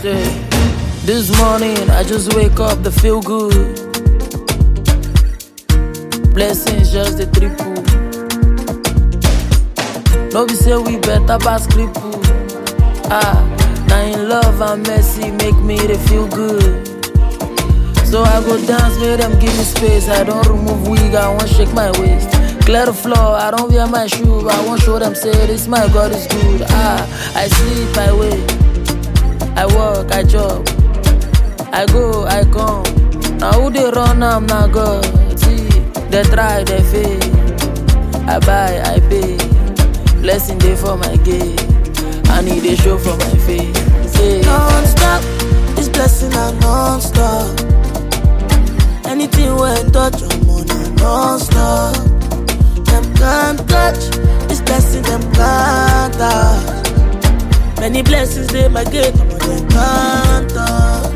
Shit. This morning, I just wake up to feel good. Blessings just the triple. No be say we better pass cripple. Now in love and mercy make me to feel good. So I go dance, make them give me space. I don't remove wig, I won't shake my waist. Clear the floor, I don't wear my shoe. I won't show them say this my God is good. I sleep, I wake, I work, I job, I go, I come. Now who they run, I'm not God. See, they try, they fail. I buy, I pay. Blessing day for my gate. I need a show for my face. Say, non-stop, this blessing are non-stop. Anything when touch your money non-stop. Them can't touch, this blessing them can't touch. Many blessings they might get, but they can't touch.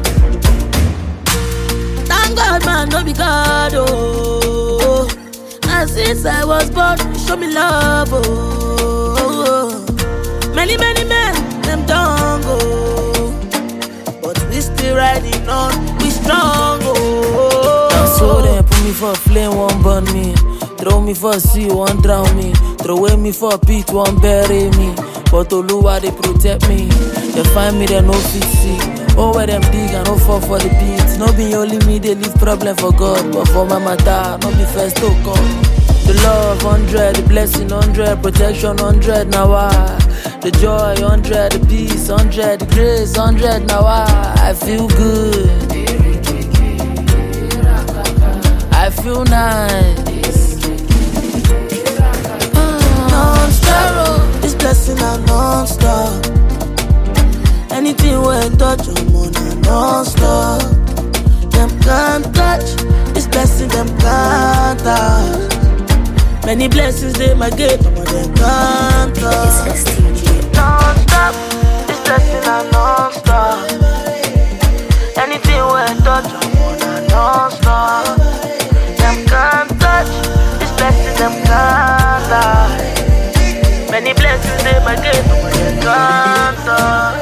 Thank God man, no be God, oh. And since I was born, you show me love, oh. Many men, them don't go. But we still riding on, we strong, oh. Now so they put me for a flame, won't burn me. Throw me for a sea, won't drown me. Throw away me for a pit, won't bury me. But Oluwa, they protect me. They find me, they no fit see. Oh, where them dig, I no fall for the beats. No be only me, they leave problem for God. But for my matter, no be first to come. The love 100, the blessing 100, protection 100, now I. The joy 100, the peace 100, the grace 100, now I feel good. I feel nice. Non-stop, this blessing are non-stop. Anything when touch your money non-stop. Them can't touch, this blessing them can't touch. Many blessings they might get, but they can't touch. Non-stop, this blessing are non-stop. Anything when touch your money non-stop. Them can't touch, this blessing them can't touch. Many blessings they might get, but they can't touch.